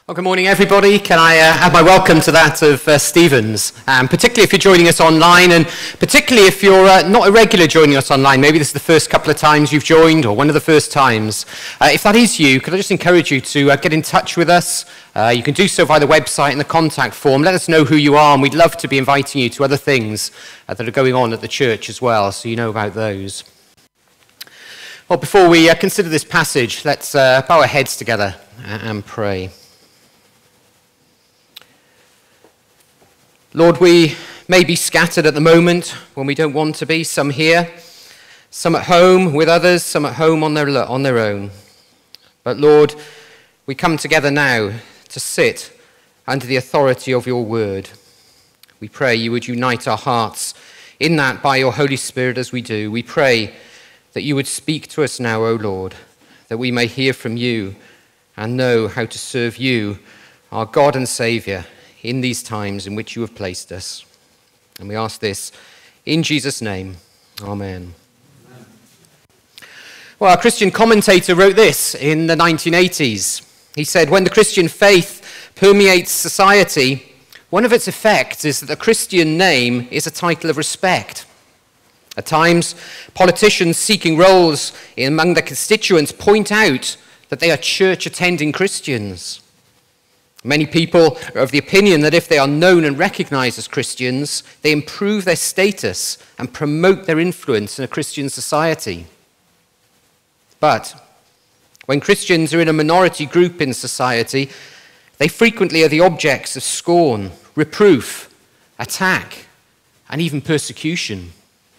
Well, good morning, everybody. Can I add my welcome to that of Stephen's, particularly if you're joining us online, and particularly if you're not a regular joining us online. Maybe this is the first couple of times you've joined, or one of the first times. If that is you, could I just encourage you to get in touch with us? You can do so via the website and the contact form. Let us know who you are, and we'd love to be inviting you to other things that are going on at the church as well, so you know about those. Well, before we consider this passage, let's bow our heads together and pray. Lord, we may be scattered at the moment when we don't want to be, some here, some at home with others, some at home on their own. But Lord, we come together now to sit under the authority of your word. We pray you would unite our hearts in that by your Holy Spirit as we do. We pray that you would speak to us now, O Lord, that we may hear from you and know how to serve you, our God and Saviour, in these times in which you have placed us. And we ask this in Jesus' name. Amen. Amen. Well, a Christian commentator wrote this in the 1980s. He said, when the Christian faith permeates society, one of its effects is that the Christian name is a title of respect. At times, politicians seeking roles among their constituents point out that they are church-attending Christians. Many people are of the opinion that if they are known and recognized as Christians, they improve their status and promote their influence in a Christian society. But when Christians are in a minority group in society, they frequently are the objects of scorn, reproof, attack, and even persecution.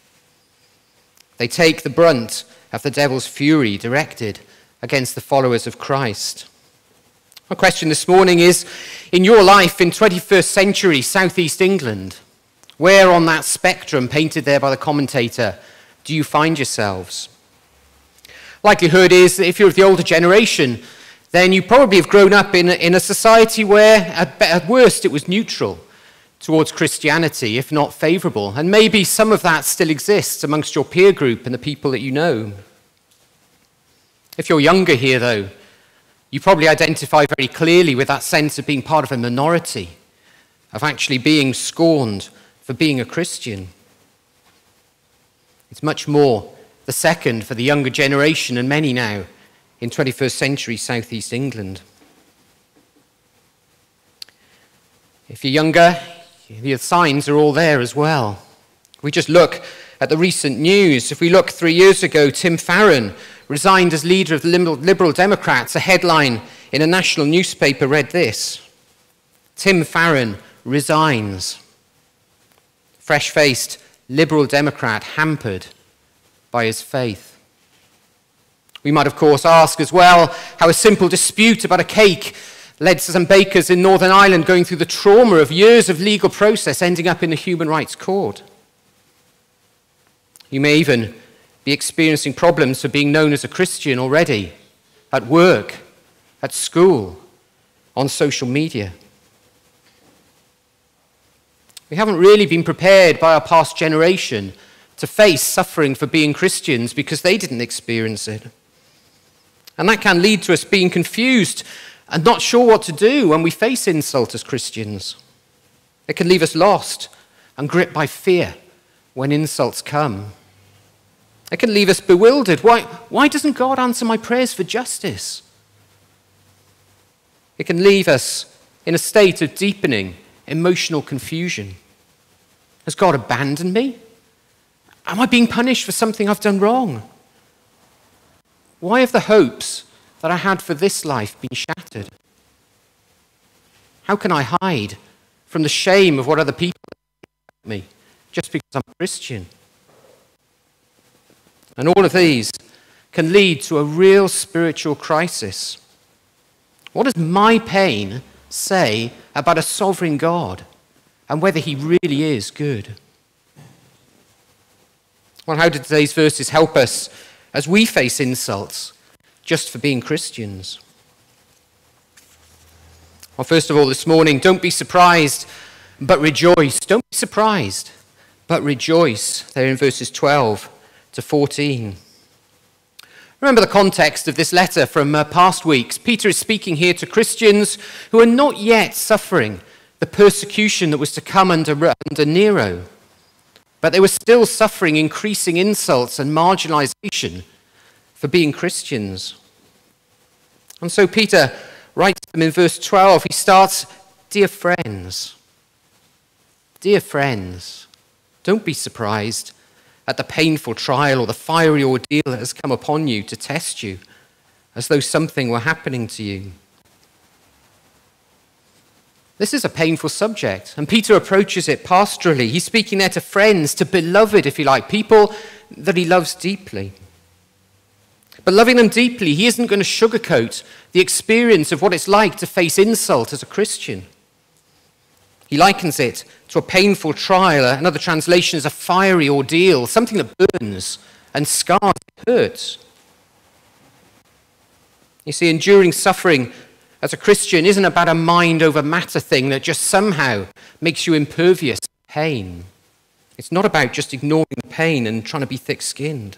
They take the brunt of the devil's fury directed against the followers of Christ. My question this morning is, in your life in 21st century southeast England, where on that spectrum painted there by the commentator do you find yourselves? Likelihood is that if you're of the older generation, then you probably have grown up in a society where at worst it was neutral towards Christianity, if not favourable. And maybe some of that still exists amongst your peer group and the people that you know. If you're younger here, though, you probably identify very clearly with that sense of being part of a minority, of actually being scorned for being a Christian. It's much more the second for the younger generation and many now in 21st century southeast England. If you're younger, the signs are all there as well. We just look at the recent news. If we look 3 years ago, Tim Farron resigned as leader of the Liberal Democrats. A headline in a national newspaper read this: Tim Farron resigns. Fresh-faced Liberal Democrat hampered by his faith. We might, of course, ask as well how a simple dispute about a cake led to some bakers in Northern Ireland going through the trauma of years of legal process ending up in the Human Rights Court. You may even be experiencing problems for being known as a Christian already, at work, at school, on social media. We haven't really been prepared by our past generation to face suffering for being Christians because they didn't experience it. And that can lead to us being confused and not sure what to do when we face insult as Christians. It can leave us lost and gripped by fear when insults come. It can leave us bewildered. Why doesn't God answer my prayers for justice? It can leave us in a state of deepening emotional confusion. Has God abandoned me? Am I being punished for something I've done wrong? Why have the hopes that I had for this life been shattered? How can I hide from the shame of what other people think about me just because I'm a Christian? And all of these can lead to a real spiritual crisis. What does my pain say about a sovereign God and whether he really is good? Well, how do today's verses help us as we face insults just for being Christians? Well, first of all, this morning, don't be surprised, but rejoice. Don't be surprised, but rejoice. They're in verses 12 to 14. Remember the context of this letter from past weeks. Peter is speaking here to Christians who are not yet suffering the persecution that was to come under Nero. But they were still suffering increasing insults and marginalization for being Christians. And so Peter writes to them in verse 12. He starts, dear friends, don't be surprised at the painful trial or the fiery ordeal that has come upon you to test you, as though something were happening to you. This is a painful subject, and Peter approaches it pastorally. He's speaking there to friends, to beloved, if you like, people that he loves deeply. But loving them deeply, he isn't going to sugarcoat the experience of what it's like to face insult as a Christian. He likens it to a painful trial. Another translation is a fiery ordeal, something that burns and scars, hurts. You see, enduring suffering as a Christian isn't about a mind over matter thing that just somehow makes you impervious to pain. It's not about just ignoring pain and trying to be thick-skinned.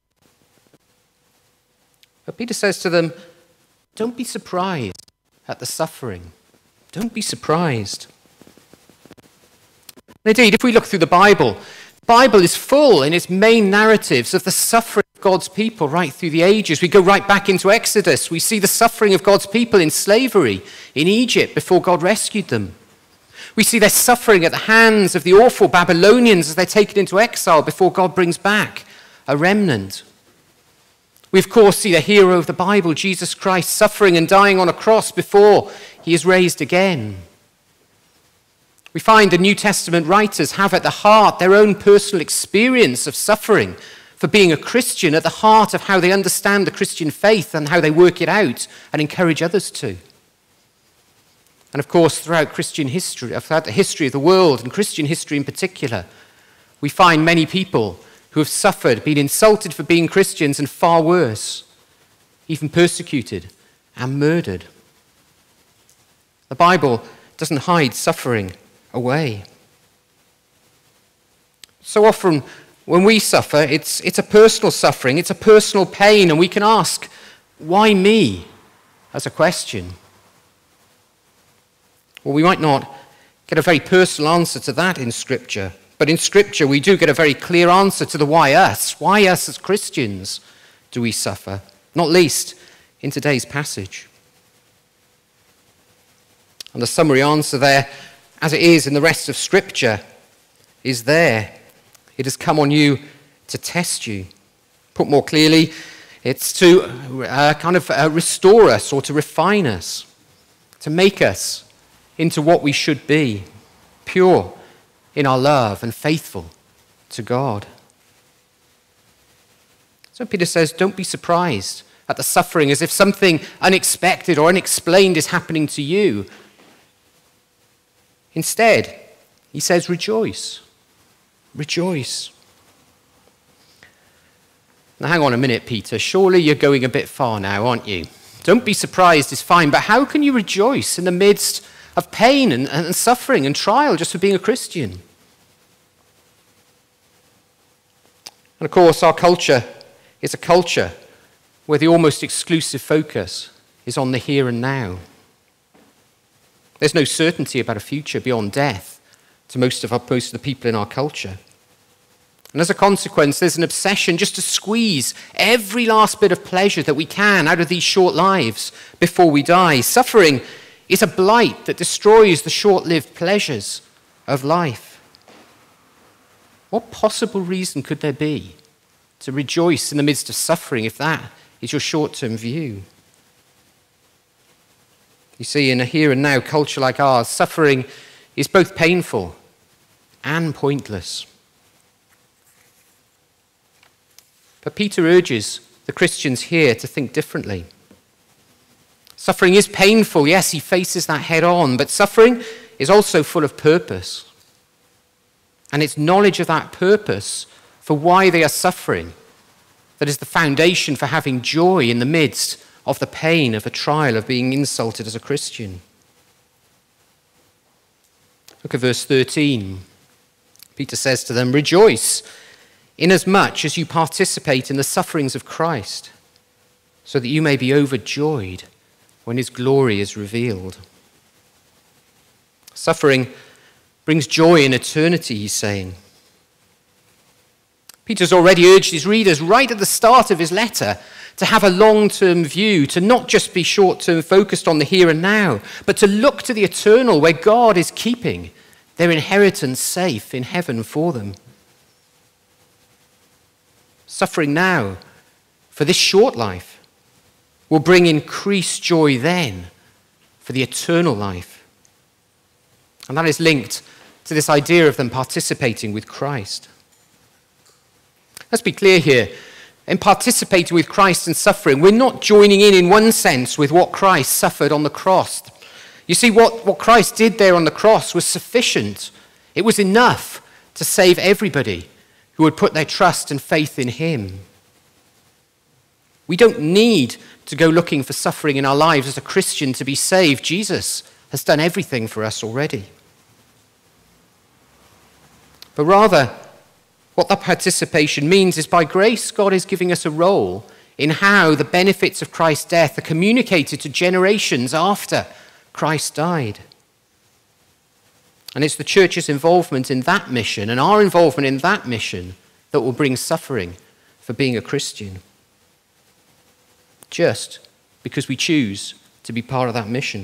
But Peter says to them, don't be surprised at the suffering. Don't be surprised. Indeed, if we look through the Bible is full in its main narratives of the suffering of God's people right through the ages. We go right back into Exodus. We see the suffering of God's people in slavery in Egypt before God rescued them. We see their suffering at the hands of the awful Babylonians as they're taken into exile before God brings back a remnant. We, of course, see the hero of the Bible, Jesus Christ, suffering and dying on a cross before he is raised again. We find the New Testament writers have at the heart their own personal experience of suffering for being a Christian, at the heart of how they understand the Christian faith and how they work it out and encourage others to. And of course, throughout Christian history, throughout the history of the world, and Christian history in particular, we find many people who have suffered, been insulted for being Christians, and far worse, even persecuted and murdered. The Bible doesn't hide suffering away. So often when we suffer, it's a personal suffering, it's a personal pain, and we can ask, why me, as a question? Well, we might not get a very personal answer to that in Scripture, but in Scripture we do get a very clear answer to the why us. Why us as Christians do we suffer? Not least in today's passage. And the summary answer there, as it is in the rest of Scripture, is there. It has come on you to test you. Put more clearly, it's to restore us or to refine us, to make us into what we should be, pure in our love and faithful to God. So Peter says, don't be surprised at the suffering as if something unexpected or unexplained is happening to you. Instead, he says, rejoice. Rejoice. Now, hang on a minute, Peter. Surely you're going a bit far now, aren't you? Don't be surprised is fine, but how can you rejoice in the midst of pain and suffering and trial just for being a Christian? And of course, our culture is a culture where the almost exclusive focus is on the here and now. There's no certainty about a future beyond death to most of the people in our culture. And as a consequence, there's an obsession just to squeeze every last bit of pleasure that we can out of these short lives before we die. Suffering is a blight that destroys the short-lived pleasures of life. What possible reason could there be to rejoice in the midst of suffering if that is your short-term view? You see, in a here and now culture like ours, suffering is both painful and pointless. But Peter urges the Christians here to think differently. Suffering is painful, yes, he faces that head on, but suffering is also full of purpose. And it's knowledge of that purpose for why they are suffering that is the foundation for having joy in the midst of the pain of a trial of being insulted as a Christian. Look at verse 13. Peter says to them, rejoice inasmuch as you participate in the sufferings of Christ, so that you may be overjoyed when his glory is revealed. Suffering brings joy in eternity, he's saying. Peter's already urged his readers right at the start of his letter to have a long-term view, to not just be short-term focused on the here and now, but to look to the eternal where God is keeping their inheritance safe in heaven for them. Suffering now for this short life will bring increased joy then for the eternal life. And that is linked to this idea of them participating with Christ. Let's be clear here. In participating with Christ in suffering, we're not joining in one sense with what Christ suffered on the cross. You see, what Christ did there on the cross was sufficient. It was enough to save everybody who would put their trust and faith in him. We don't need to go looking for suffering in our lives as a Christian to be saved. Jesus has done everything for us already. But rather, what that participation means is by grace, God is giving us a role in how the benefits of Christ's death are communicated to generations after Christ died. And it's the church's involvement in that mission and our involvement in that mission that will bring suffering for being a Christian. Just because we choose to be part of that mission.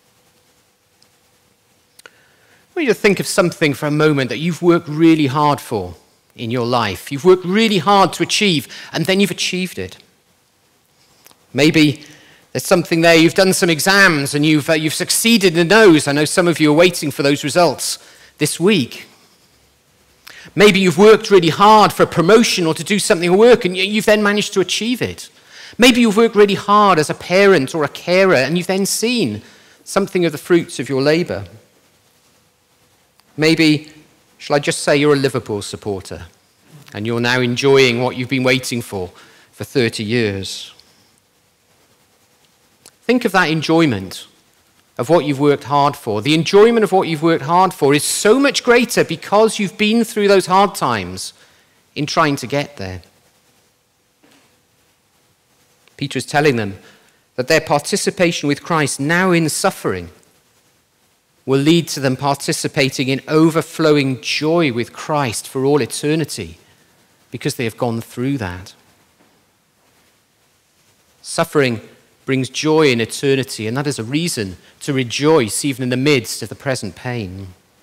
I want you to think of something for a moment that you've worked really hard for in your life. You've worked really hard to achieve, and then you've achieved it. Maybe there's something there, you've done some exams and you've succeeded in those. I know some of you are waiting for those results this week. Maybe you've worked really hard for a promotion or to do something at work and you've then managed to achieve it. Maybe you've worked really hard as a parent or a carer and you've then seen something of the fruits of your labour. Maybe, shall I just say, you're a Liverpool supporter and you're now enjoying what you've been waiting for 30 years. Think of that enjoyment of what you've worked hard for. The enjoyment of what you've worked hard for is so much greater because you've been through those hard times in trying to get there. Peter is telling them that their participation with Christ now in suffering will lead to them participating in overflowing joy with Christ for all eternity because they have gone through that. Suffering brings joy in eternity, and that is a reason to rejoice even in the midst of the present pain.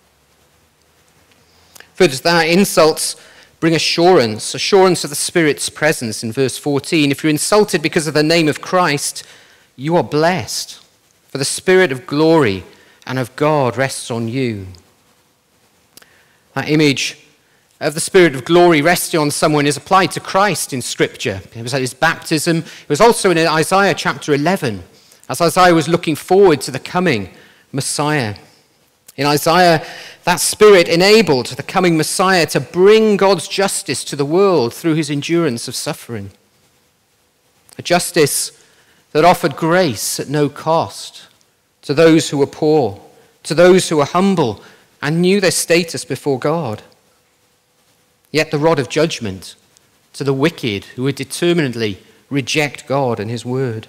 Further to that, insults bring assurance of the Spirit's presence in verse 14. If you're insulted because of the name of Christ, you are blessed, for the Spirit of glory and of God rests on you. That image of the Spirit of glory resting on someone is applied to Christ in Scripture. It was at his baptism. It was also in Isaiah chapter 11, as Isaiah was looking forward to the coming Messiah. In Isaiah, that Spirit enabled the coming Messiah to bring God's justice to the world through his endurance of suffering. A justice that offered grace at no cost to those who were poor, to those who were humble and knew their status before God. Yet the rod of judgment to the wicked who would determinedly reject God and his word.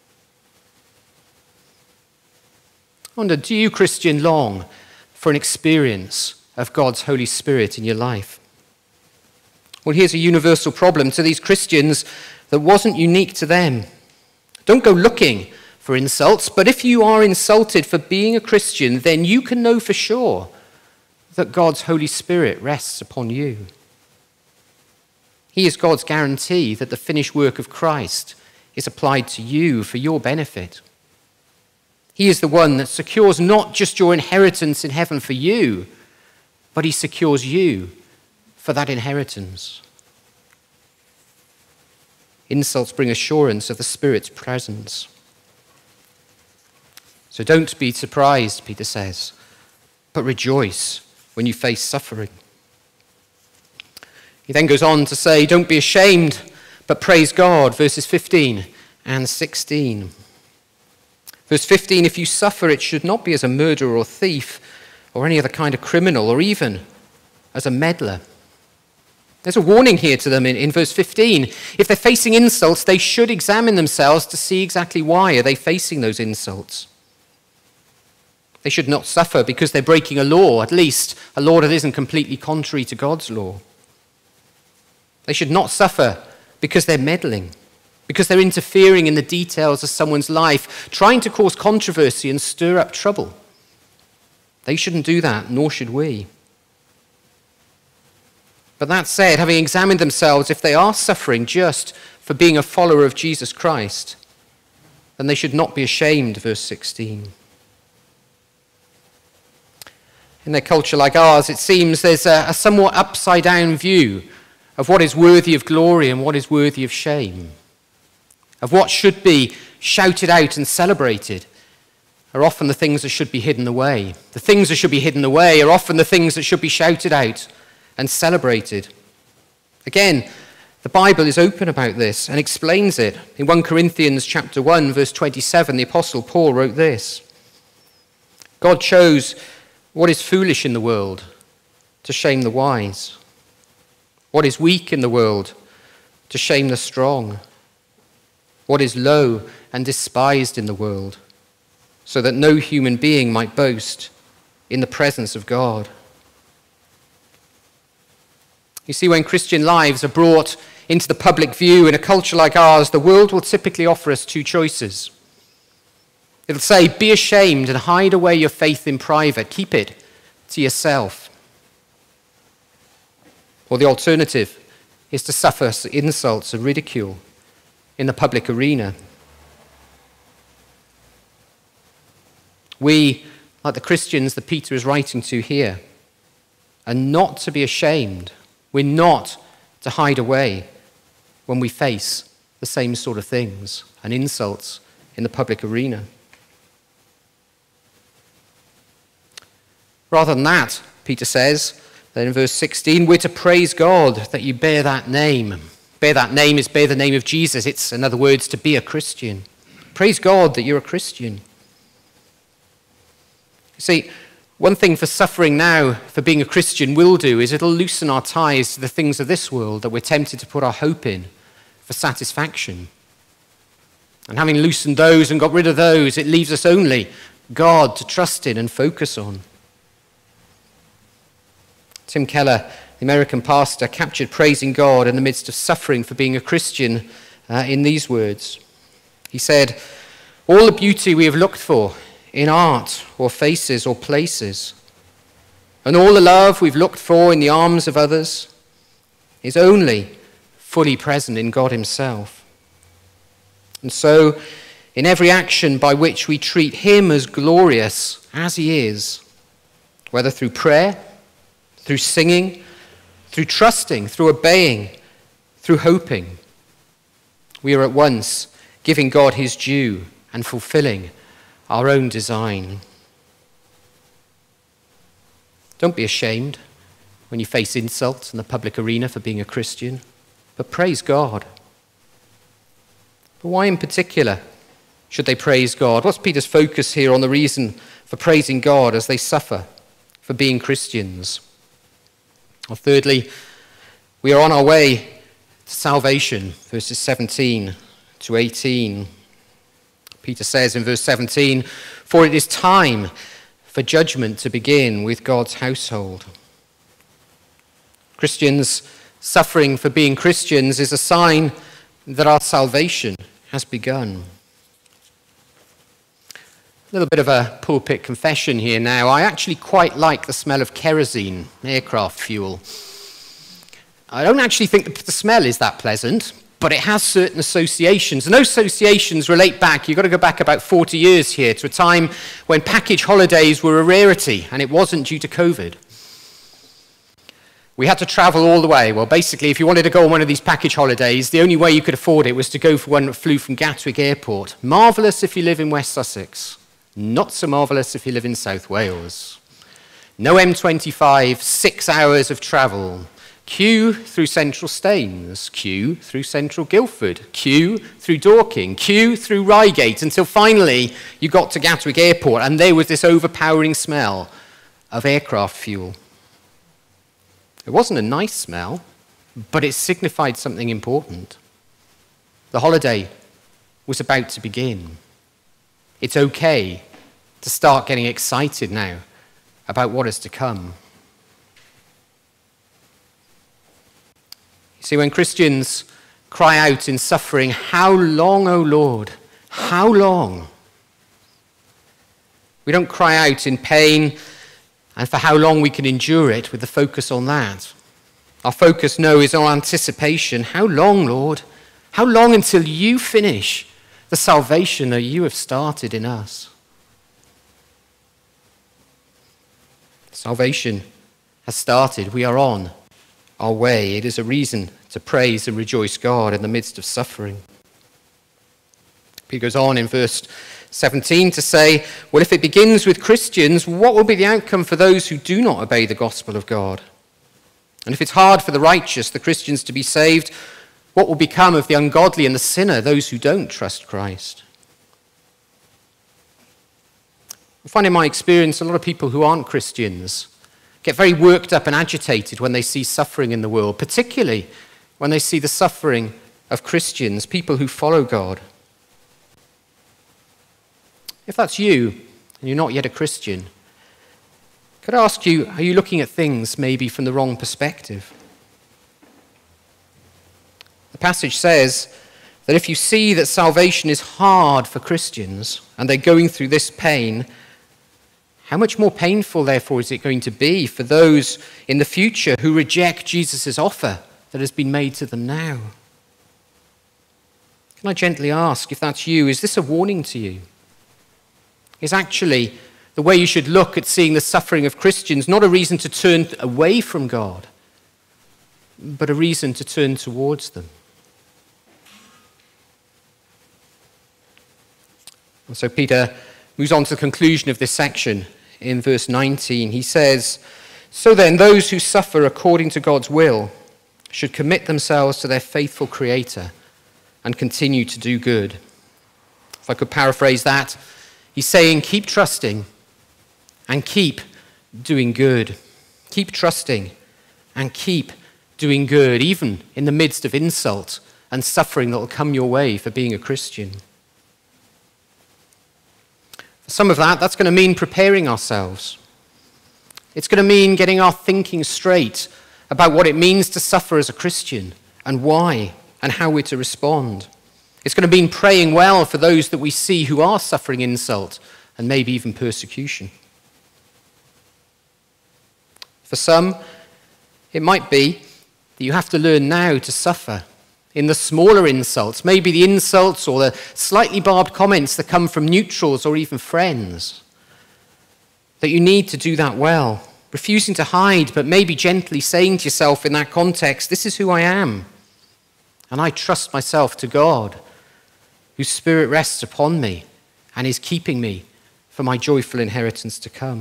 I wonder, do you, Christian, long for an experience of God's Holy Spirit in your life? Well, here's a universal problem to these Christians that wasn't unique to them. Don't go looking for insults, but if you are insulted for being a Christian, then you can know for sure that God's Holy Spirit rests upon you. He is God's guarantee that the finished work of Christ is applied to you for your benefit. He is the one that secures not just your inheritance in heaven for you, but he secures you for that inheritance. Insults bring assurance of the Spirit's presence. So don't be surprised, Peter says, but rejoice when you face suffering. He then goes on to say, don't be ashamed, but praise God, verses 15 and 16. Verse 15, if you suffer, it should not be as a murderer or thief or any other kind of criminal or even as a meddler. There's a warning here to them in verse 15. If they're facing insults, they should examine themselves to see exactly why are they facing those insults. They should not suffer because they're breaking a law, at least a law that isn't completely contrary to God's law. They should not suffer because they're meddling, because they're interfering in the details of someone's life, trying to cause controversy and stir up trouble. They shouldn't do that, nor should we. But that said, having examined themselves, if they are suffering just for being a follower of Jesus Christ, then they should not be ashamed, verse 16. In their culture like ours, it seems there's a somewhat upside-down view of what is worthy of glory and what is worthy of shame, of what should be shouted out and celebrated are often the things that should be hidden away. The things that should be hidden away are often the things that should be shouted out and celebrated. Again, the Bible is open about this and explains it. In 1 Corinthians chapter 1, verse 27, the Apostle Paul wrote this: God chose what is foolish in the world to shame the wise, what is weak in the world to shame the strong, what is low and despised in the world, so that no human being might boast in the presence of God. You see, when Christian lives are brought into the public view in a culture like ours, the world will typically offer us two choices. It'll say, be ashamed and hide away your faith in private. Keep it to yourself. Or the alternative is to suffer insults and ridicule in the public arena. We, like the Christians that Peter is writing to here, are not to be ashamed. We're not to hide away when we face the same sort of things and insults in the public arena. Rather than that, Peter says, then in verse 16, we're to praise God that you bear that name. Bear that name is bear the name of Jesus. It's, in other words, to be a Christian. Praise God that you're a Christian. You see, one thing for suffering now for being a Christian will do is it'll loosen our ties to the things of this world that we're tempted to put our hope in for satisfaction. And having loosened those and got rid of those, it leaves us only God to trust in and focus on. Tim Keller, the American pastor, captured praising God in the midst of suffering for being a Christian in these words. He said, all the beauty we have looked for in art or faces or places, and all the love we've looked for in the arms of others is only fully present in God himself. And so, in every action by which we treat him as glorious as he is, whether through prayer, through singing, through trusting, through obeying, through hoping, we are at once giving God his due and fulfilling our own design. Don't be ashamed when you face insults in the public arena for being a Christian, but praise God. But why in particular should they praise God? What's Peter's focus here on the reason for praising God as they suffer for being Christians? Well, thirdly, we are on our way to salvation, verses 17 to 18. Peter says in verse 17, for it is time for judgment to begin with God's household. Christians suffering for being Christians is a sign that our salvation has begun. A little bit of a pulpit confession here now. I actually quite like the smell of kerosene, aircraft fuel. I don't actually think the smell is that pleasant, but it has certain associations. And those associations relate back, you've got to go back about 40 years here, to a time when package holidays were a rarity, and it wasn't due to COVID. We had to travel all the way. Well, basically, if you wanted to go on one of these package holidays, the only way you could afford it was to go for one that flew from Gatwick Airport. Marvellous if you live in West Sussex. Not so marvellous if you live in South Wales. No M25, 6 hours of travel. Queue through Central Staines, queue through Central Guildford, queue through Dorking, queue through Reigate, until finally you got to Gatwick Airport and there was this overpowering smell of aircraft fuel. It wasn't a nice smell, but it signified something important. The holiday was about to begin. It's okay to start getting excited now about what is to come. You see, when Christians cry out in suffering, "How long, O Lord? How long?" We don't cry out in pain and for how long we can endure it with the focus on that. Our focus, no, is on anticipation. How long, Lord? How long until you finish the salvation that you have started in us? Salvation has started. We are on our way. It is a reason to praise and rejoice God in the midst of suffering. He goes on in verse 17 to say, well, if it begins with Christians, what will be the outcome for those who do not obey the gospel of God? And if it's hard for the righteous, the Christians, to be saved, what will become of the ungodly and the sinner, those who don't trust Christ? I find in my experience a lot of people who aren't Christians get very worked up and agitated when they see suffering in the world, particularly when they see the suffering of Christians, people who follow God. If that's you, and you're not yet a Christian, could I ask you, are you looking at things maybe from the wrong perspective? The passage says that if you see that salvation is hard for Christians, and they're going through this pain, how much more painful, therefore, is it going to be for those in the future who reject Jesus' offer that has been made to them now? Can I gently ask, if that's you, is this a warning to you? Is actually the way you should look at seeing the suffering of Christians not a reason to turn away from God, but a reason to turn towards them? And so Peter moves on to the conclusion of this section in verse 19. He says, so then those who suffer according to God's will should commit themselves to their faithful Creator and continue to do good. If I could paraphrase that, he's saying, keep trusting and keep doing good. Keep trusting and keep doing good, even in the midst of insult and suffering that will come your way for being a Christian. For some of that's going to mean preparing ourselves. It's going to mean getting our thinking straight about what it means to suffer as a Christian and why and how we're to respond. It's going to mean praying well for those that we see who are suffering insult and maybe even persecution. For some, it might be that you have to learn now to suffer in the smaller insults, maybe the insults or the slightly barbed comments that come from neutrals or even friends. That you need to do that well, refusing to hide, but maybe gently saying to yourself in that context, this is who I am, and I trust myself to God, whose Spirit rests upon me and is keeping me for my joyful inheritance to come.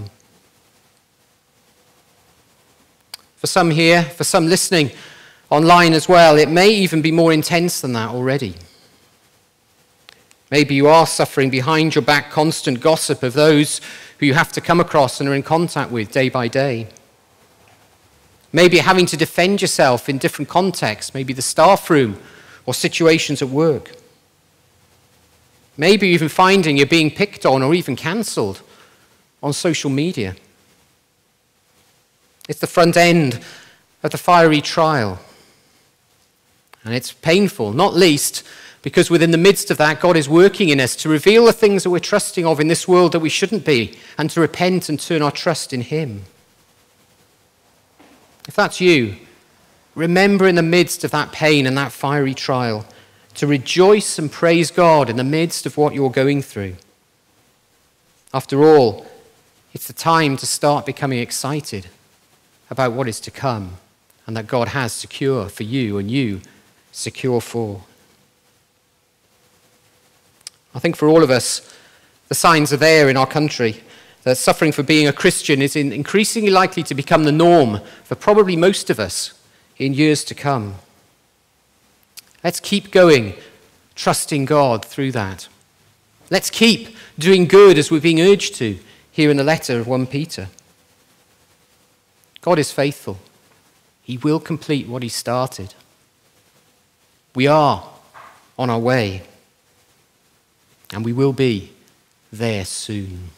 For some here, for some listening online as well, it may even be more intense than that already. Maybe you are suffering behind your back constant gossip of those who you have to come across and are in contact with day by day. Maybe having to defend yourself in different contexts, maybe the staff room or situations at work. Maybe even finding you're being picked on or even cancelled on social media. It's the front end of the fiery trial. And it's painful, not least because within the midst of that, God is working in us to reveal the things that we're trusting of in this world that we shouldn't be, and to repent and turn our trust in Him. If that's you, remember in the midst of that pain and that fiery trial to rejoice and praise God in the midst of what you're going through. After all, it's the time to start becoming excited about what is to come and that God has secure for you and you secure for. I think for all of us, the signs are there in our country that suffering for being a Christian is increasingly likely to become the norm for probably most of us in years to come. Let's keep going, trusting God through that. Let's keep doing good as we're being urged to here in the letter of 1 Peter. God is faithful. He will complete what he started. We are on our way, and we will be there soon.